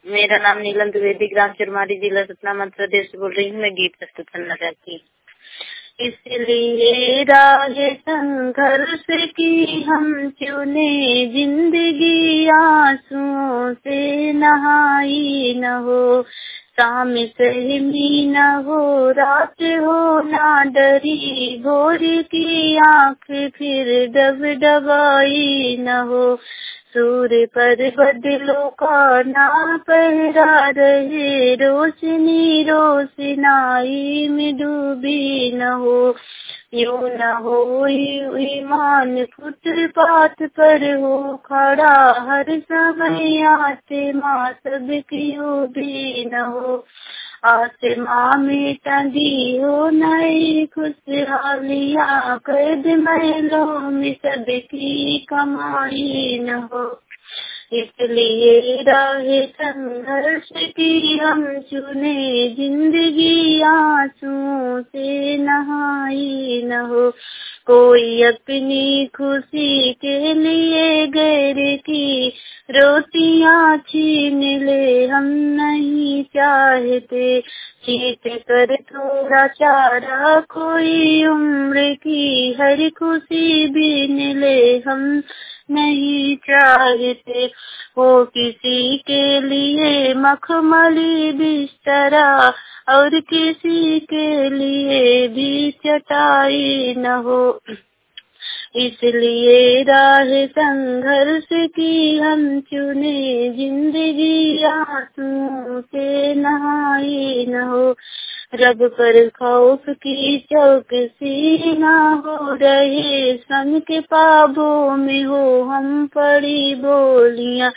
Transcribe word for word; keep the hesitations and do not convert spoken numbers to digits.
मेरा नाम नीलम द्विवेदी, ग्राम चुरमारी, जिला सतना, मध्य प्रदेश से बोल रही हूँ। मैं गीत प्रस्तुत करना चाहती हूँ। इसलिए राह संघर्ष की हम चुने, जिंदगी आंसुओं से नहाई न हो, शाम सहमी न हो, रात हो ना डरी, भोर की आँख फिर डब डबाई न हो, सूर्य पर बदलों का ना पहरा रहे, रोशनी रोशनाई में डूबी न हो, यूं न हो ईमान फुटपाथ पर हो खड़ा, हर समय आते माँ सबकी भी न हो, आसमां में टंगी हो नई खुशहालियाँ, कैद महलों में सबकी कमाई न हो, इसलिए राह संघर्ष की हम चुने, जिंदगी आंसुओं से नहाई न हो, कोई अपनी खुशी के लिए गैर की रोटियां छीन ले, हम नहीं चाहते, चीत कर थोड़ा चारा कोई उम्र की, हर खुशी बीन ले, हम नहीं चाहते, हो किसी के लिए मखमली बिस्तरा और किसी के लिए भी चटाई न हो, इसलिए राह संघर्ष की हम चुने, जिंदगी आंसुओं से नहाई न हो, रब पर खौफ की चौकसी ना हो रहे, सन के पाबों में हो हम पड़ी बोलियां,